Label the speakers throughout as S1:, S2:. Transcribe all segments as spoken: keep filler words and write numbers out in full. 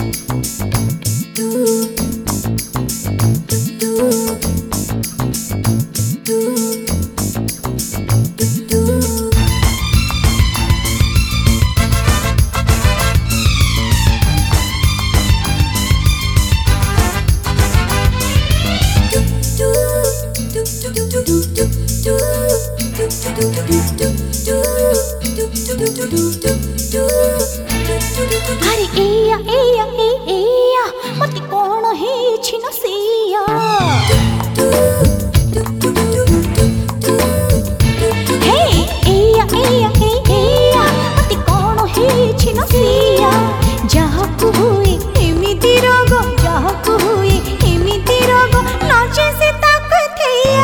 S1: अरे एया एया ए एया मते कोण हे छिन सिया हे एया एया ए एया मते कोण हे छिन सिया जाहकु हुए एमिति रोग जाहकु हुए एमिति रोग नाचे से ताकत हैया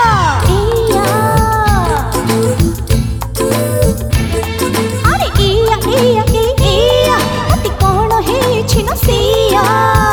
S1: अरे एया एया ए एया मते कोण हे छिन सिया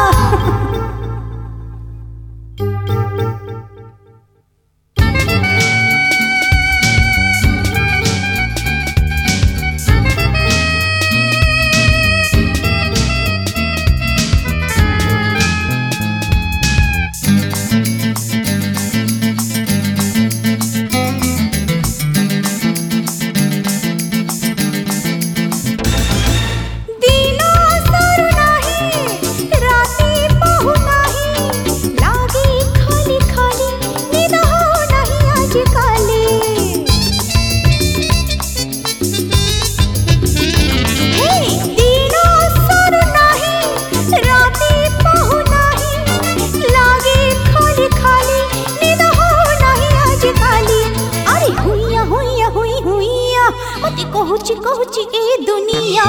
S1: मते कहूची कहूची ए दुनिया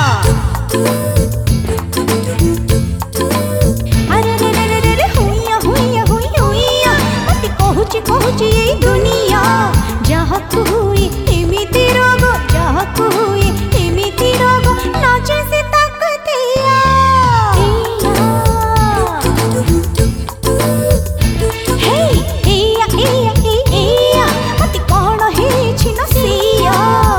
S1: अरे रे रे रे रे हुइया हुइया हुई हुइया मते कहूची कहूची ए दुनिया जाहकु हुई एमिति रोग जाहकु हुई एमिति रोग नाचे से ताकत हैया हे एया एया ए एया मते कोण हे छिन सिया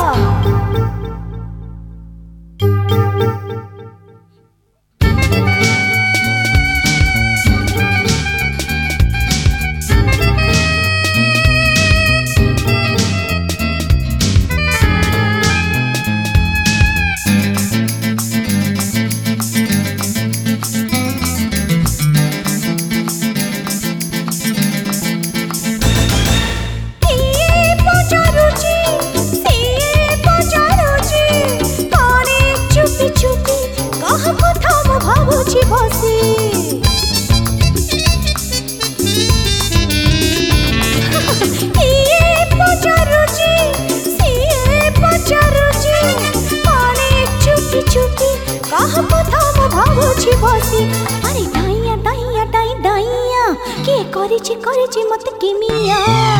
S1: अरे डाइया डाइया डाई डाइया के करिछि करिछि मत किमिया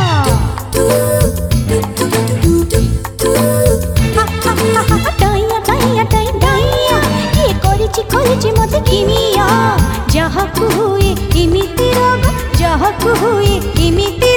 S1: डाइया डाइया डाई डाइया के करिछि करिछि मत किमिया जाहकु हुए एमिति रोग जाहकु हुए एमिति